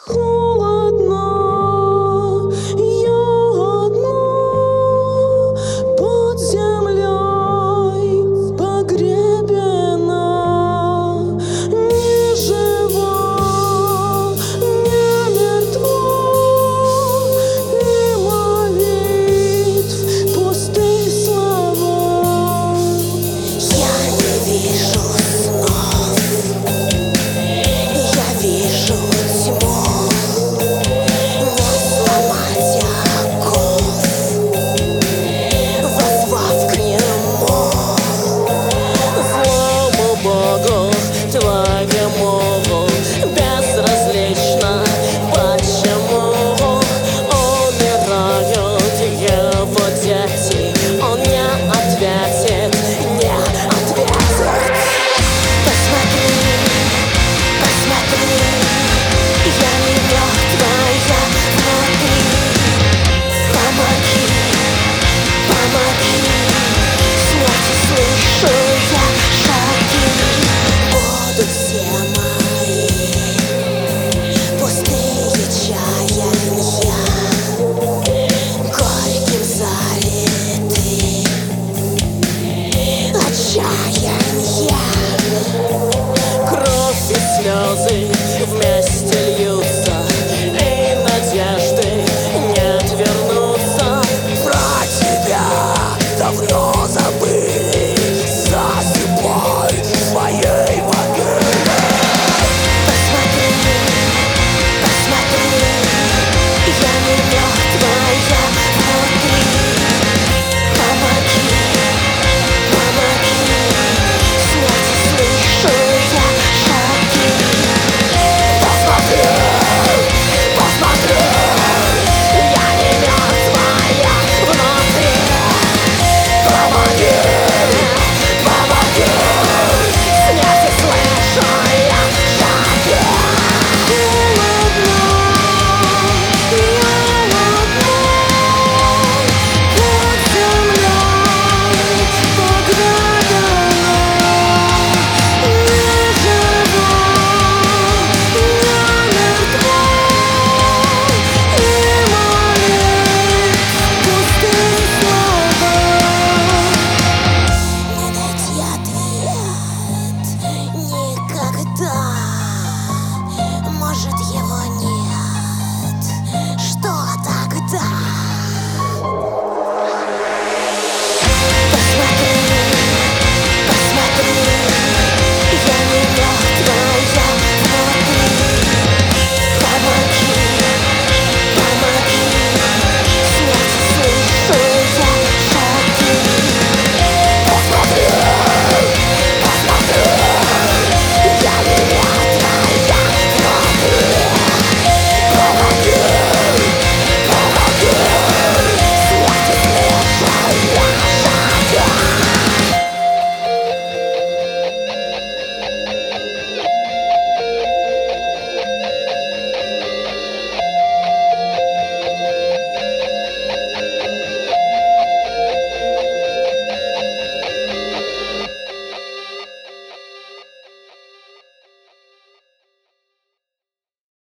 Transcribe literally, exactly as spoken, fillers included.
Холодно, я одна под землей погребена, не жива, не мертва, и молитв пустые слова. Я не вижу снов, я вижу тьму. Не сломать оков, возвав к нему. Злому Богу твоему безразлично, почему умирают его дети. Он не ответит, не ответит. Посмотри, посмотри, я не мертвая внутри. Помоги, помоги, смерти слышу я шаги. Будут все мои пустые чаяния, горьким залиты отчаяния. Кровь и слезы вместе льются, и надежды нет вернуться. Про тебя давно забыли, засыпай в своей могиле. Посмотри, посмотри, я не мертвая внутри. Помоги, помоги, смерти слышу я шаги. Посмотри.